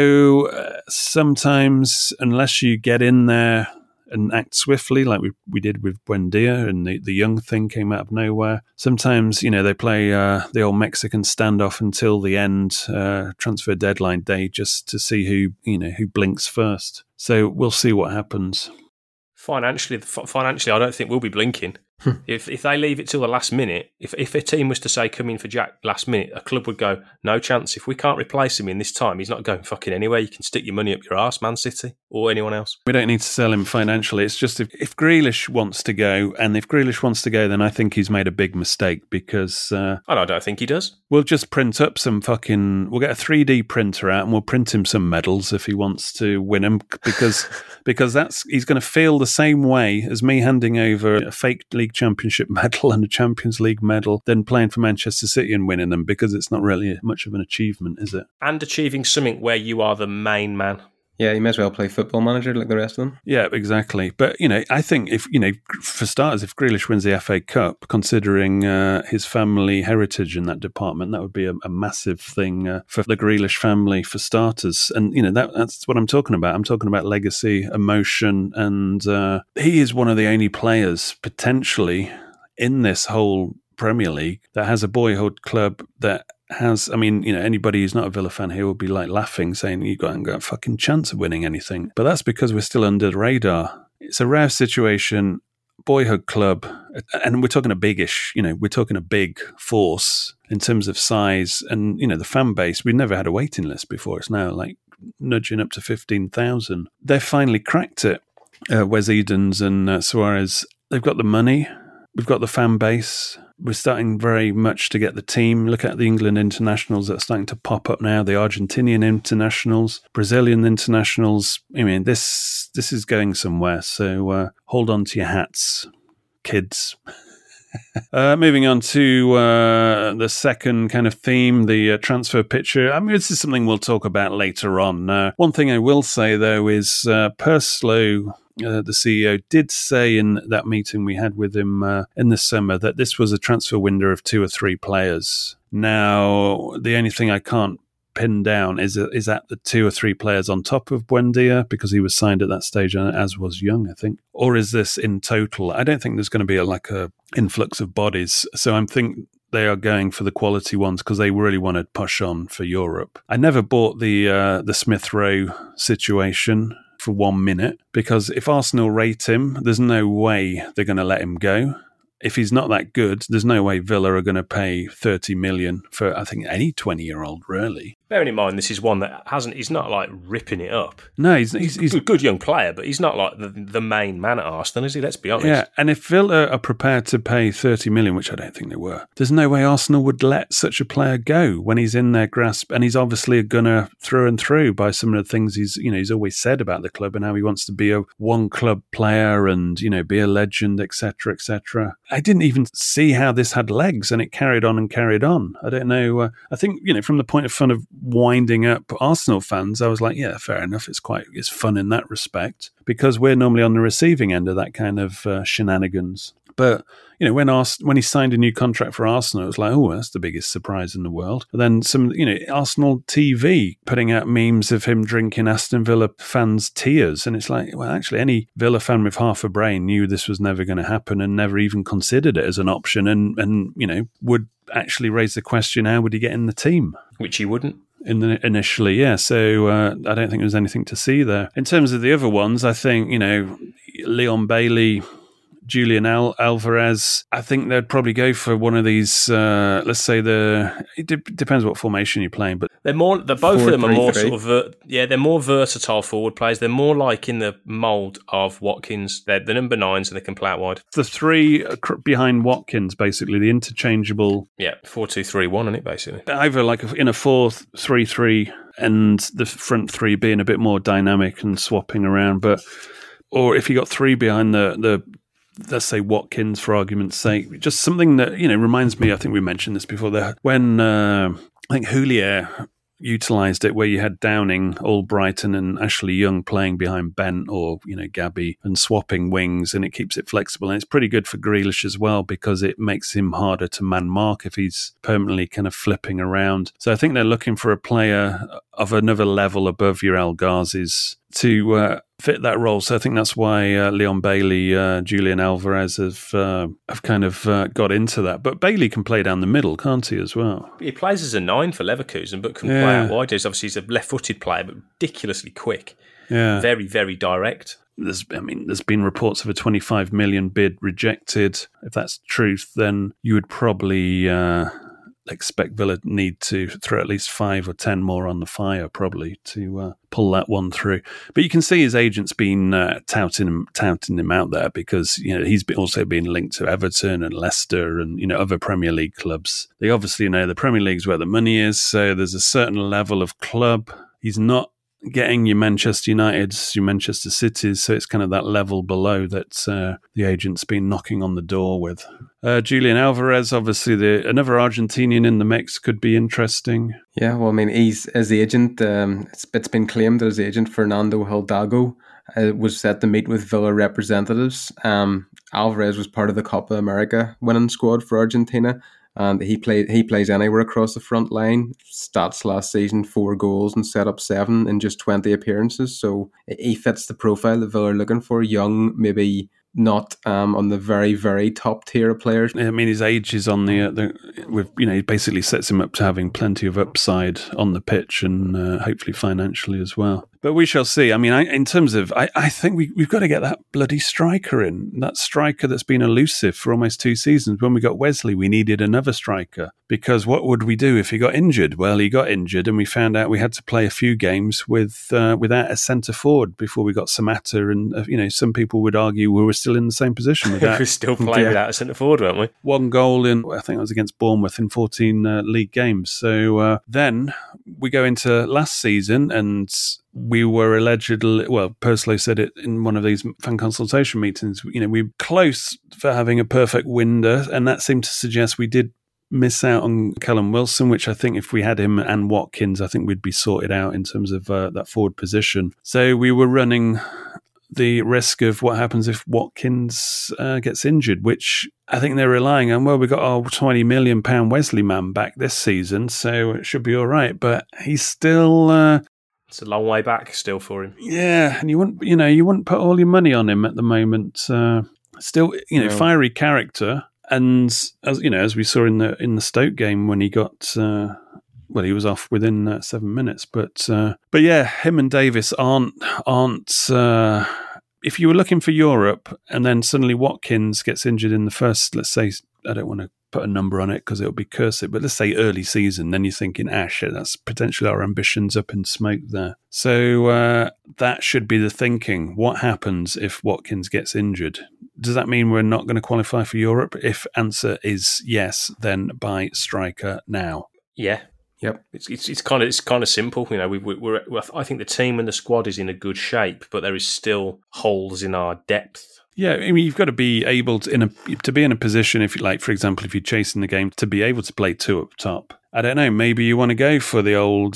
Speaker 4: So sometimes, unless you get in there and act swiftly, like we did with Buendia, and the Young thing came out of nowhere. Sometimes, they play the old Mexican standoff until the end, transfer deadline day, just to see who blinks first. So we'll see what happens.
Speaker 5: Financially, I don't think we'll be blinking. If they leave it till the last minute, if a team was to say come in for Jack last minute, a club would go, no chance. If we can't replace him in this time, he's not going fucking anywhere. You can stick your money up your arse, Man City or anyone else.
Speaker 4: We don't need to sell him financially. It's just if Grealish wants to go, and if Grealish wants to go, then I think he's made a big mistake, because...
Speaker 5: and I don't think he does.
Speaker 4: We'll just print up we'll get a 3D printer out and we'll print him some medals if he wants to win them, because he's going to feel the same way as me handing over a fake league championship medal and a Champions League medal than playing for Manchester City and winning them, because it's not really much of an achievement, is it?
Speaker 5: And achieving something where you are the main man.
Speaker 6: Yeah, you may as well play Football Manager like the rest of them.
Speaker 4: Yeah, exactly. But, I think for starters, if Grealish wins the FA Cup, considering his family heritage in that department, that would be a massive thing for the Grealish family, for starters. And, that's what I'm talking about. I'm talking about legacy, emotion, and he is one of the only players potentially in this whole Premier League that has a boyhood club that has, anybody who's not a Villa fan here will be like laughing, saying you haven't got a fucking chance of winning anything. But that's because we're still under the radar. It's a rare situation, boyhood club, and we're talking a biggish, we're talking a big force in terms of size, and, the fan base. We've never had a waiting list before. It's now like nudging up to 15,000. They've finally cracked it. Wes Edens and Suarez, they've got the money. We've got the fan base. We're starting very much to get the team. Look at the England internationals that are starting to pop up now, the Argentinian internationals, Brazilian internationals. This is going somewhere. So hold on to your hats, kids. Moving on to the second kind of theme, the transfer picture. This is something we'll talk about later on. One thing I will say, though, is Purslow, the CEO, did say in that meeting we had with him in the summer that this was a transfer window of 2 or 3 players. Now, the only thing I can't pin down is that the 2 or 3 players on top of Buendia, because he was signed at that stage, as was Young, I think, or is this in total? I don't think there's going to be a influx of bodies. So I'm thinking they are going for the quality ones because they really want to push on for Europe. I never bought the Smith Rowe situation for 1 minute, because if Arsenal rate him, there's no way they're going to let him go. If he's not that good, there's no way Villa are going to pay 30 million for, I think, any 20-year-old, really.
Speaker 5: Bearing in mind, this is one that he's not like ripping it up.
Speaker 4: No, he's
Speaker 5: a good young player, but he's not like the main man at Arsenal, is he? Let's be honest.
Speaker 4: Yeah, and if Villa are prepared to pay 30 million, which I don't think they were, there's no way Arsenal would let such a player go when he's in their grasp, and he's obviously a gunner through and through by some of the things he's always said about the club and how he wants to be a one-club player and, be a legend, etc., etc. I didn't even see how this had legs, and it carried on and carried on. I don't know. I think, from the point of winding up Arsenal fans, I was like, yeah, fair enough. It's fun in that respect, because we're normally on the receiving end of that kind of shenanigans. But when he signed a new contract for Arsenal, it was like, oh, that's the biggest surprise in the world. But then Arsenal TV putting out memes of him drinking Aston Villa fans' tears, and it's like, well, actually, any Villa fan with half a brain knew this was never going to happen and never even considered it as an option, and would actually raise the question, how would he get in the team?
Speaker 5: Which he wouldn't.
Speaker 4: Initially, yeah. So I don't think there's anything to see there. In terms of the other ones, I think, Leon Bailey, Julian Alvarez, I think they'd probably go for one of these, let's say it depends what formation you're playing, but both
Speaker 5: of them are more sort of, they're more versatile forward players. They're more like in the mould of Watkins. They're the number 9s and they can play out wide.
Speaker 4: The three behind Watkins, basically, the interchangeable.
Speaker 5: Yeah, 4-2-3-1, isn't it, basically?
Speaker 4: Either like in a 4-3-3 and the front three being a bit more dynamic and swapping around, or if you got three behind the let's say Watkins, for argument's sake, just something that, reminds me, I think we mentioned this before, when I think Houllier utilised it, where you had Downing, Albrighton and Ashley Young playing behind Bent or, Gabby, and swapping wings, and it keeps it flexible. And it's pretty good for Grealish as well, because it makes him harder to man mark if he's permanently kind of flipping around. So I think they're looking for a player of another level above your El Ghazis to fit that role. So I think that's why Leon Bailey, Julian Alvarez have kind of got into that. But Bailey can play down the middle, can't he, as well?
Speaker 5: He plays as a 9 for Leverkusen, but can play out wide. He's a left-footed player, but ridiculously quick. Yeah. Very, very direct.
Speaker 4: There's been reports of a 25 million bid rejected. If that's truth, then you would probably expect Villa need to throw at least 5 or 10 more on the fire, probably, to pull that one through. But you can see his agent's been touting him out there, because he's also been linked to Everton and Leicester and other Premier League clubs. They obviously know the Premier League's where the money is, so there's a certain level of club. He's not getting your Manchester Uniteds, your Manchester Cities, so it's kind of that level below that the agent's been knocking on the door with. Julian Alvarez, obviously another Argentinian in the mix, could be interesting.
Speaker 6: Yeah, well, I mean, his agent, it's been claimed that his agent, Fernando Hidalgo, was set to meet with Villa representatives. Alvarez was part of the Copa America winning squad for Argentina, and he plays anywhere across the front line. Stats last season, 4 goals and set up 7 in just 20 appearances. So he fits the profile that Villa are looking for. Young, maybe not on the very, very top tier of players.
Speaker 4: I mean, his age is on he basically sets him up to having plenty of upside on the pitch and hopefully financially as well. But we shall see. I mean, in terms of, I think we've got to get that bloody striker in. That striker that's been elusive for almost 2 seasons. When we got Wesley, we needed another striker, because what would we do if he got injured? Well, he got injured, and we found out we had to play a few games without a centre forward before we got Samatta. And some people would argue we were still in the same position.
Speaker 5: We're still playing without a centre forward, weren't we?
Speaker 4: 1 goal in, I think it was against Bournemouth, in 14 league games. So then we go into last season, and we were allegedly, well, Purslow said it in one of these fan consultation meetings, we were close for having a perfect window, and that seemed to suggest we did miss out on Callum Wilson, which I think if we had him and Watkins, I think we'd be sorted out in terms of that forward position. So we were running the risk of what happens if Watkins gets injured, which I think they're relying on. Well, we got our £20 million Wesley man back this season, so it should be all right. But he's still...
Speaker 5: it's a long way back still for him.
Speaker 4: Yeah, and you wouldn't put all your money on him at the moment. Still, fiery character, And as we saw in the Stoke game when he got, he was off within 7 minutes. But yeah, him and Davis aren't. If you were looking for Europe, and then suddenly Watkins gets injured in the first, let's say, I don't want to put a number on it because it'll be cursive, but let's say early season, then you're thinking, shit, that's potentially our ambitions up in smoke there. So that should be the thinking. What happens if Watkins gets injured? Does that mean we're not going to qualify for Europe? If answer is yes, then buy striker now.
Speaker 5: Yeah.
Speaker 6: Yep,
Speaker 5: it's kind of simple. We're I think the team and the squad is in a good shape, but there is still holes in our depth.
Speaker 4: Yeah, I mean, you've got to be able to be in a position, if you like, for example, if you're chasing the game, to be able to play two up top. I don't know, maybe you want to go for the old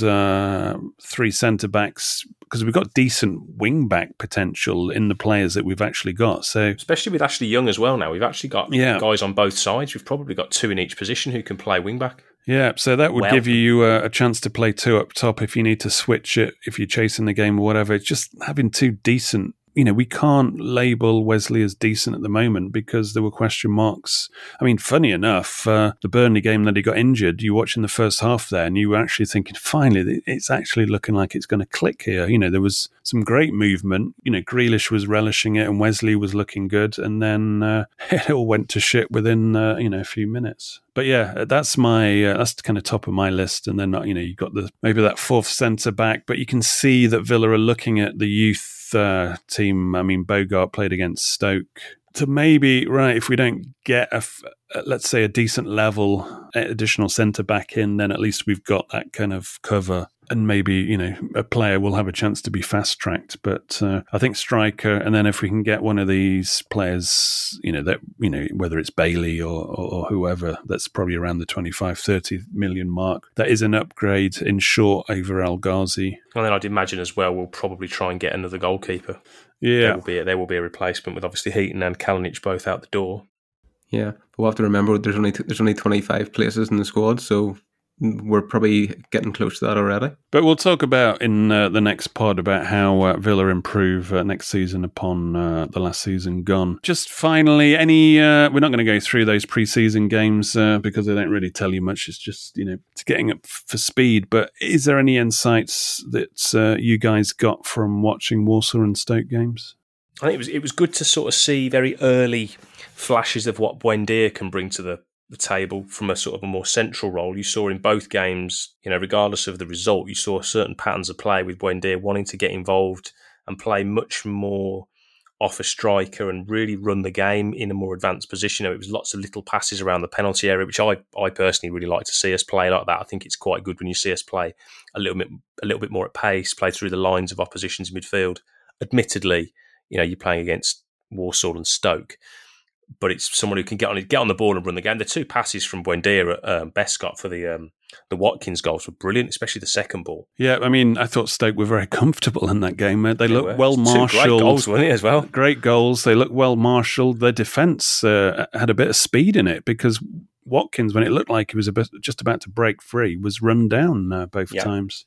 Speaker 4: three centre-backs, because we've got decent wing-back potential in the players that we've actually got. So,
Speaker 5: especially with Ashley Young as well now. We've actually got guys on both sides. We've probably got two in each position who can play wing-back.
Speaker 4: Yeah, so that would give you a chance to play two up top if you need to switch it, if you're chasing the game or whatever. It's just having two decent. We can't label Wesley as decent at the moment because there were question marks. I mean, funny enough, the Burnley game that he got injured, you watching the first half there and you were actually thinking, finally, it's actually looking like it's going to click here. There was some great movement. Grealish was relishing it and Wesley was looking good. And then it all went to shit within, a few minutes. But yeah, that's that's kind of top of my list. And then, you've got maybe that fourth centre back, but you can see that Villa are looking at the youth team. I mean, Bogart played against Stoke. To maybe, if we don't get let's say a decent level additional centre back in, then at least we've got that kind of cover. And maybe, a player will have a chance to be fast-tracked. But I think striker, and then if we can get one of these players, whether it's Bailey or whoever, that's probably around the 25-30 million mark, that is an upgrade in short over El Ghazi.
Speaker 5: And then I'd imagine as well, we'll probably try and get another goalkeeper.
Speaker 4: Yeah.
Speaker 5: There will be a replacement with obviously Heaton and Kalinic both out the door.
Speaker 6: Yeah, we'll have to remember there's only 25 places in the squad, so we're probably getting close to that already.
Speaker 4: But we'll talk about in the next pod about how Villa improve next season upon the last season gone. Just finally, we're not going to go through those pre-season games because they don't really tell you much. It's just, it's getting up for speed. But is there any insights that you guys got from watching Walsall and Stoke games?
Speaker 5: I think it was good to sort of see very early flashes of what Buendia can bring to the table from a sort of a more central role. You saw in both games, regardless of the result, you saw certain patterns of play with Buendia wanting to get involved and play much more off a striker and really run the game in a more advanced position. It was lots of little passes around the penalty area, which I personally really like to see us play like that. I think it's quite good when you see us play a little bit more at pace, play through the lines of opposition's midfield. Admittedly, you're playing against Walsall and Stoke, but it's someone who can get on the ball and run the game. The two passes from Buendia at Bescott for the Watkins goals were brilliant, especially the second ball.
Speaker 4: Yeah, I mean, I thought Stoke were very comfortable in that game. They looked well marshalled.
Speaker 5: Great goals, weren't they, as well?
Speaker 4: Great goals. They looked well marshalled. Their defence had a bit of speed in it because Watkins, when it looked like he was just about to break free, was run down both times.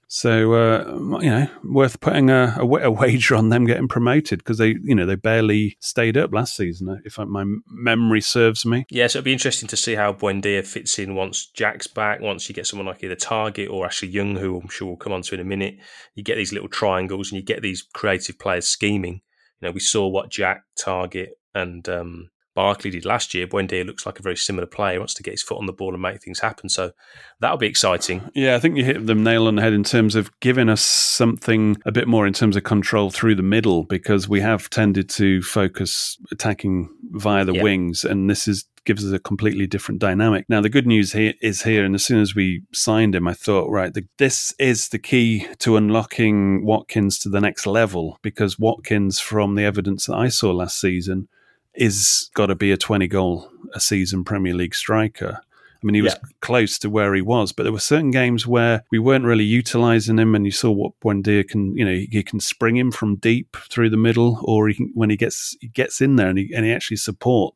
Speaker 4: So, worth putting a wager on them getting promoted because they barely stayed up last season, if my memory serves me.
Speaker 5: Yeah, so it'll be interesting to see how Buendia fits in once Jack's back, once you get someone like either Targett or Ashley Young, who I'm sure we'll come on to in a minute. You get these little triangles and you get these creative players scheming. We saw what Jack, Targett and Barkley did last year. Buendia looks like a very similar player. He wants to get his foot on the ball and make things happen. So that'll be exciting.
Speaker 4: Yeah, I think you hit the nail on the head in terms of giving us something a bit more in terms of control through the middle, because we have tended to focus attacking via the wings, and this gives us a completely different dynamic. Now, the good news here, and as soon as we signed him, I thought, this is the key to unlocking Watkins to the next level, because Watkins, from the evidence that I saw last season, is got to be a 20-goal-a-season Premier League striker. I mean, he was close to where he was, but there were certain games where we weren't really utilising him, and you saw what Buendia can, he can spring him from deep through the middle, or when he gets in there and he actually supports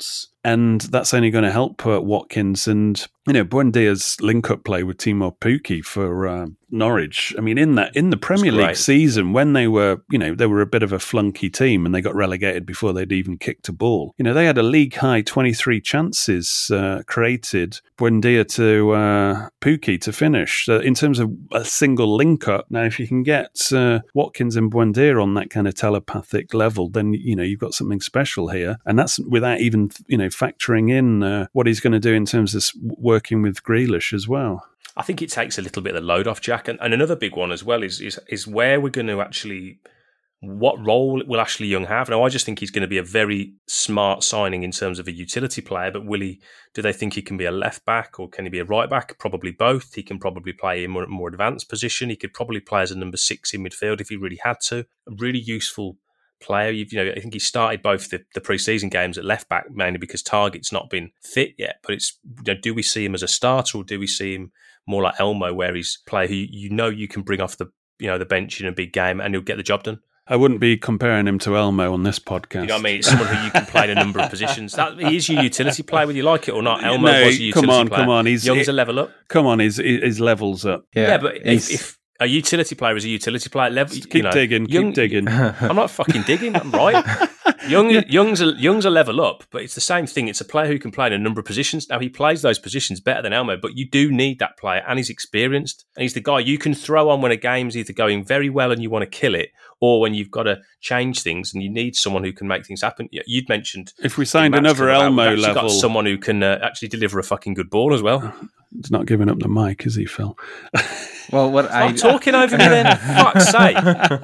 Speaker 4: And that's only going to help Watkins. And, Buendia's link-up play with Timo Pukki for Norwich. I mean, in the Premier League season, when they were, they were a bit of a flunky team and they got relegated before they'd even kicked a ball. They had a league-high 23 chances created, Buendia to Pukki to finish. In terms of a single link-up, now if you can get Watkins and Buendia on that kind of telepathic level, then, you've got something special here. And that's without even, factoring in what he's going to do in terms of working with Grealish as well.
Speaker 5: I think it takes a little bit of the load off Jack. And another big one as well is where we're going to actually, what role will Ashley Young have? Now, I just think he's going to be a very smart signing in terms of a utility player, but do they think he can be a left back or can he be a right back? Probably both. He can probably play in a more advanced position. He could probably play as a number 6 in midfield if he really had to. A really useful player. I think he started both the pre-season games at left back, mainly because Target's not been fit yet. But it's, do we see him as a starter or do we see him more like Elmo, where he's a player who you can bring off the bench in a big game and he'll get the job done?
Speaker 4: I wouldn't be comparing him to Elmo on this podcast.
Speaker 5: You know what I mean? It's someone who you can play in a number of positions. He is your utility player, whether you like it or not. Elmo was a utility player.
Speaker 4: Come on.
Speaker 5: Young's a level up.
Speaker 4: Come on, his levels up.
Speaker 5: Yeah, but if a utility player is a utility player,
Speaker 4: keep digging.
Speaker 5: I'm not fucking digging. I'm right. Young's a level up, but it's the same thing. It's a player who can play in a number of positions. Now, he plays those positions better than Elmo, but you do need that player, and he's experienced. And he's the guy you can throw on when a game's either going very well and you want to kill it, or when you've got to change things and you need someone who can make things happen. You'd mentioned
Speaker 4: if we signed another Elmo level,
Speaker 5: got someone who can actually deliver a fucking good ball as well.
Speaker 4: He's not giving up the mic, is he, Phil?
Speaker 6: Well,
Speaker 5: I'm talking over me then. Fuck's sake!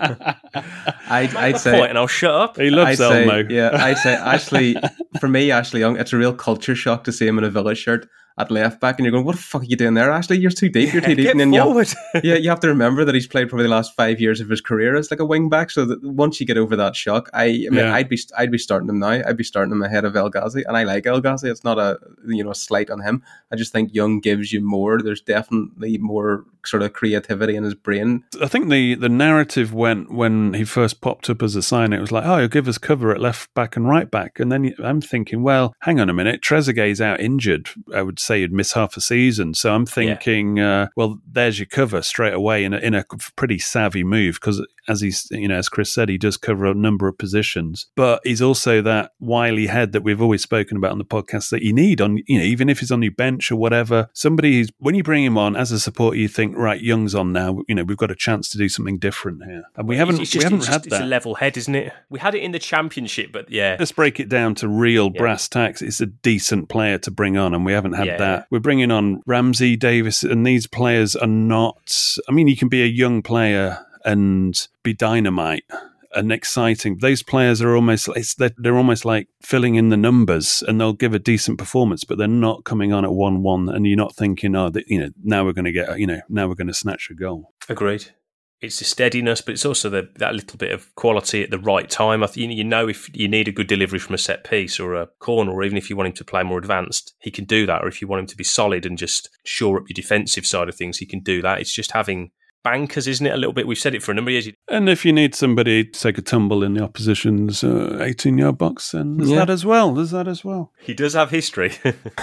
Speaker 6: I'd say,
Speaker 5: point and I'll shut up.
Speaker 4: He loves Elmo.
Speaker 6: I'd say Ashley Young. It's a real culture shock to see him in a Villa shirt at left back, and you're going, "What the fuck are you doing there, Ashley? You're too deep. You're too deep."
Speaker 5: Get
Speaker 6: and then
Speaker 5: forward.
Speaker 6: you have to remember that he's played probably the last 5 years of his career as like a wing back. So that once you get over that shock, I'd be starting him now. I'd be starting him ahead of El Ghazi, and I like El Ghazi. It's not a slight on him. I just think Young gives you more. There's definitely more sort of creativity in his brain.
Speaker 4: I think the narrative went when he first popped up as a sign. It was like, he'll give us cover at left back and right back, and then I'm thinking, well, hang on a minute, Trezeguet's out injured. I would say he'd miss half a season, so I'm thinking, well, there's your cover straight away in a pretty savvy move, because as as Chris said, he does cover a number of positions, but he's also that wily head that we've always spoken about on the podcast that you need on, even if he's on your bench or whatever, somebody who's, when you bring him on as a supporter, you think, right, Young's on now, we've got a chance to do something different here, and we haven't had that.
Speaker 5: It's a level head, isn't it? We had it in the Championship, but let's
Speaker 4: break it down to real brass tacks. It's a decent player to bring on, and we haven't had that. We're bringing on Ramsey, Davis, and these players are not. I mean, you can be a young player and be dynamite and exciting. Those players are almost they're almost like filling in the numbers, and they'll give a decent performance, but they're not coming on at 1-1, and you're not thinking, now we're going to get, now we're going to snatch a goal.
Speaker 5: Agreed. It's the steadiness, but it's also that little bit of quality at the right time. I think if you need a good delivery from a set piece or a corner, or even if you want him to play more advanced, he can do that. Or if you want him to be solid and just shore up your defensive side of things, he can do that. It's just having bankers, isn't it, a little bit? We've said it for a number of years.
Speaker 4: And if you need somebody to take a tumble in the opposition's 18-yard box, then there's that as well.
Speaker 5: He does have history.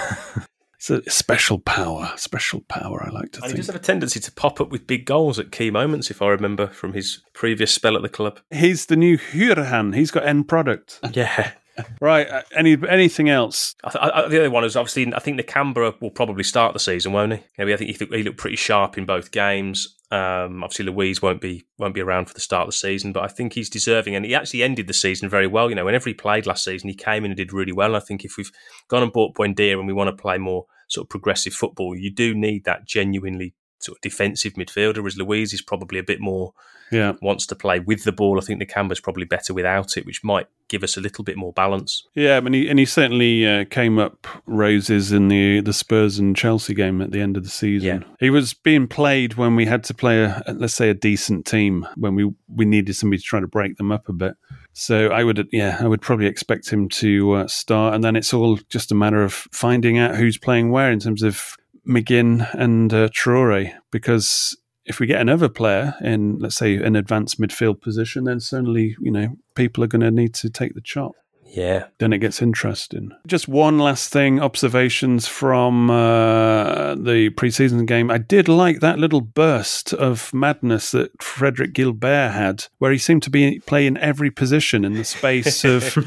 Speaker 4: It's a special power, I like to think.
Speaker 5: He does have a tendency to pop up with big goals at key moments, if I remember from his previous spell at the club.
Speaker 4: He's the new Hurahan. He's got end product.
Speaker 5: Yeah.
Speaker 4: Right. Anything else?
Speaker 5: The other one is obviously, I think Nakamba will probably start the season, won't he? I think he looked pretty sharp in both games. Obviously, Louise won't be around for the start of the season, but I think he's deserving, and he actually ended the season very well. Whenever he played last season, he came in and did really well. And I think if we've gone and bought Buendia and we want to play more sort of progressive football, you do need that genuinely sort of defensive midfielder, whereas Louise is probably a bit more wants to play with the ball. I think Nakamba's probably better without it, which might give us a little bit more balance.
Speaker 4: Yeah, and he certainly came up roses in the Spurs and Chelsea game at the end of the season. Yeah. He was being played when we had to play let's say a decent team, when we needed somebody to try to break them up a bit. So I would probably expect him to start, and then it's all just a matter of finding out who's playing where in terms of McGinn and Traore, because if we get another player in, let's say, an advanced midfield position, then certainly, people are going to need to take the chop.
Speaker 5: Yeah.
Speaker 4: Then it gets interesting. Just one last thing, observations from the pre-season game. I did like that little burst of madness that Frédéric Guilbert had, where he seemed to be playing every position in the space of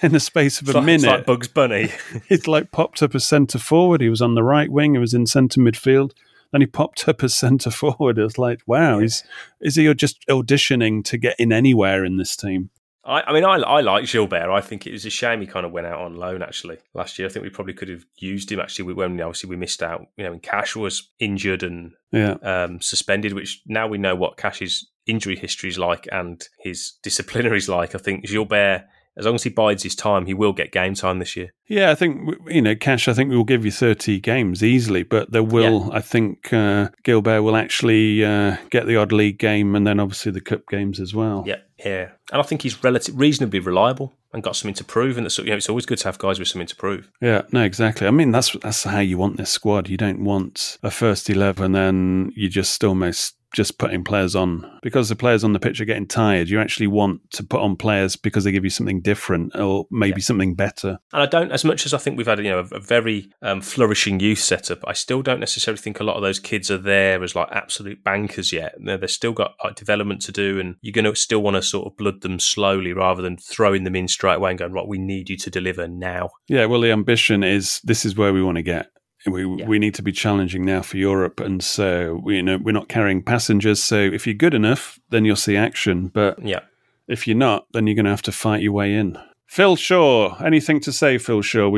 Speaker 4: a minute.
Speaker 5: It's like Bugs Bunny.
Speaker 4: It's like popped up as centre forward. He was on the right wing. He was in centre midfield. Then he popped up as centre forward. It was like, wow, is he just auditioning to get in anywhere in this team?
Speaker 5: I mean, I like Gilbert. I think it was a shame he kind of went out on loan, actually, last year. I think we probably could have used him, actually, when obviously we missed out. When Cash was injured and suspended, which now we know what Cash's injury history is like and his disciplinary is like. I think Gilbert, as long as he bides his time, he will get game time this year.
Speaker 4: Yeah, I think, Cash, I think we will give you 30 games easily, but there will, I think, Gilbert will actually get the odd league game and then obviously the cup games as well.
Speaker 5: Yeah. And I think he's reasonably reliable and got something to prove. And it's always good to have guys with something to prove.
Speaker 4: Yeah, no, exactly. I mean, that's how you want this squad. You don't want a first 11 and then you just almost just putting players on because the players on the pitch are getting tired. You actually want to put on players because they give you something different or maybe something better.
Speaker 5: And I don't, as much as I think we've had a very flourishing youth setup, I still don't necessarily think a lot of those kids are there as like absolute bankers yet. They've still got development to do, and you're going to still want to sort of blood them slowly rather than throwing them in straight away and going, right, we need you to deliver now. Yeah,
Speaker 4: well, the ambition is this is where we want to get. We need to be challenging now for Europe, and so we're not carrying passengers. So if you're good enough, then you'll see action. But if you're not, then you're going to have to fight your way in. Phil Shaw, anything to say, Phil Shaw?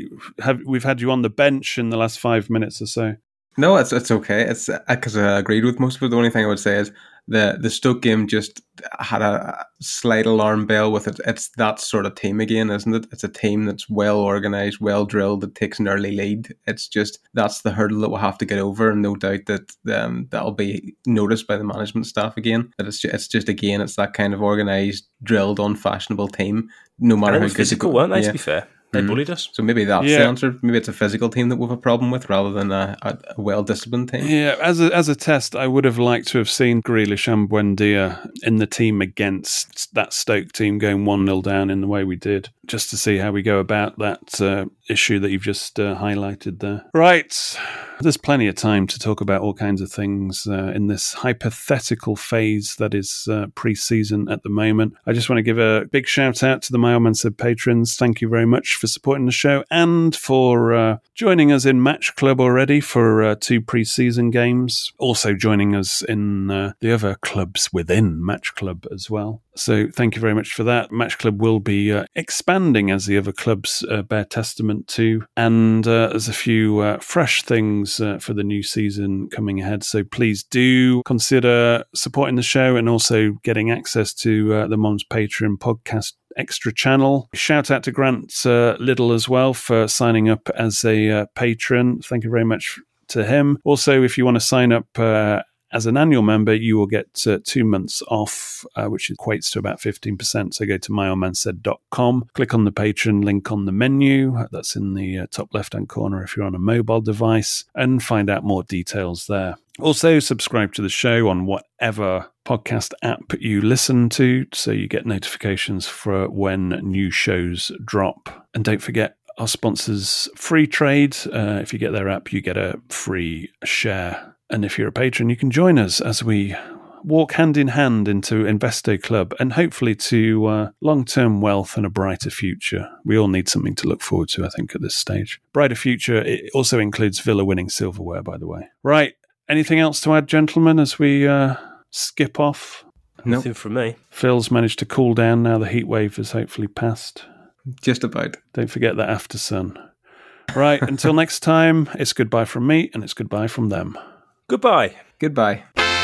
Speaker 4: We've had you on the bench in the last 5 minutes or so.
Speaker 6: No, it's okay. It's because I agreed with most of it. The only thing I would say is the Stoke game just had a slight alarm bell with it. It's that sort of team again, isn't it? It's a team that's well organised, well drilled, that takes an early lead. It's just that's the hurdle that we'll have to get over, and no doubt that that'll be noticed by the management staff again. That it's just again, it's that kind of organised, drilled, unfashionable team. No matter how
Speaker 5: physical, weren't they? To be fair. They bullied us.
Speaker 6: So maybe that's the answer. Maybe it's a physical team that we have a problem with rather than a well-disciplined team.
Speaker 4: Yeah, as a test, I would have liked to have seen Grealish and Buendia in the team against that Stoke team going 1-0 down in the way we did, just to see how we go about that issue that you've just highlighted there. Right, there's plenty of time to talk about all kinds of things in this hypothetical phase that is pre-season at the moment. I just want to give a big shout out to the My Old Man Said patrons. Thank you very much for supporting the show and for joining us in Match Club already for 2 pre-season games. Also joining us in the other clubs within Match Club as well. So thank you very much for that. Match Club will be expanding as the other clubs bear testament to. And there's a few fresh things for the new season coming ahead. So please do consider supporting the show and also getting access to the Mom's Patreon podcast extra channel. Shout out to Grant Liddle as well for signing up as a patron. Thank you very much to him. Also, if you want to sign up as an annual member, you will get 2 months off, which equates to about 15%. So go to myoldmansaid.com, click on the Patreon link on the menu. That's in the top left-hand corner if you're on a mobile device, and find out more details there. Also, subscribe to the show on whatever podcast app you listen to, so you get notifications for when new shows drop. And don't forget, our sponsors, Free Trade. If you get their app, you get a free share. And if you're a patron, you can join us as we walk hand in hand into Investo Club and hopefully to long-term wealth and a brighter future. We all need something to look forward to, I think, at this stage. Brighter future, it also includes Villa winning silverware, by the way. Right. Anything else to add, gentlemen, as we skip off?
Speaker 5: Nothing from me.
Speaker 4: Phil's managed to cool down now the heat wave has hopefully passed.
Speaker 6: Just about.
Speaker 4: Don't forget that after sun. Right, until next time, it's goodbye from me and it's goodbye from them.
Speaker 5: Goodbye.
Speaker 6: Goodbye.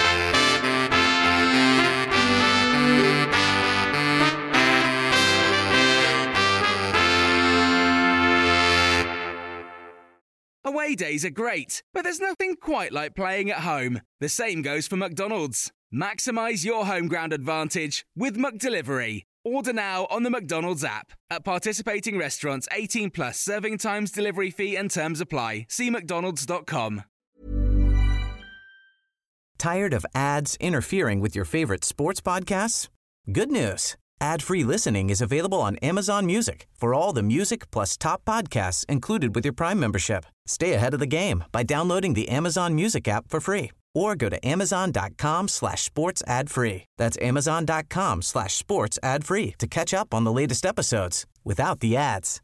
Speaker 3: Away days are great, but there's nothing quite like playing at home. The same goes for McDonald's. Maximise your home ground advantage with McDelivery. Order now on the McDonald's app. At participating restaurants, 18 plus serving times, delivery fee and terms apply. See mcdonalds.com.
Speaker 7: Tired of ads interfering with your favorite sports podcasts? Good news. Ad-free listening is available on Amazon Music for all the music plus top podcasts included with your Prime membership. Stay ahead of the game by downloading the Amazon Music app for free or go to amazon.com/sports ad free. That's amazon.com/sports ad free to catch up on the latest episodes without the ads.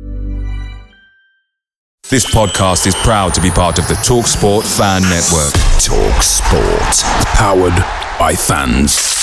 Speaker 1: This podcast is proud to be part of the TalkSport Fan Network. TalkSport. Powered by fans.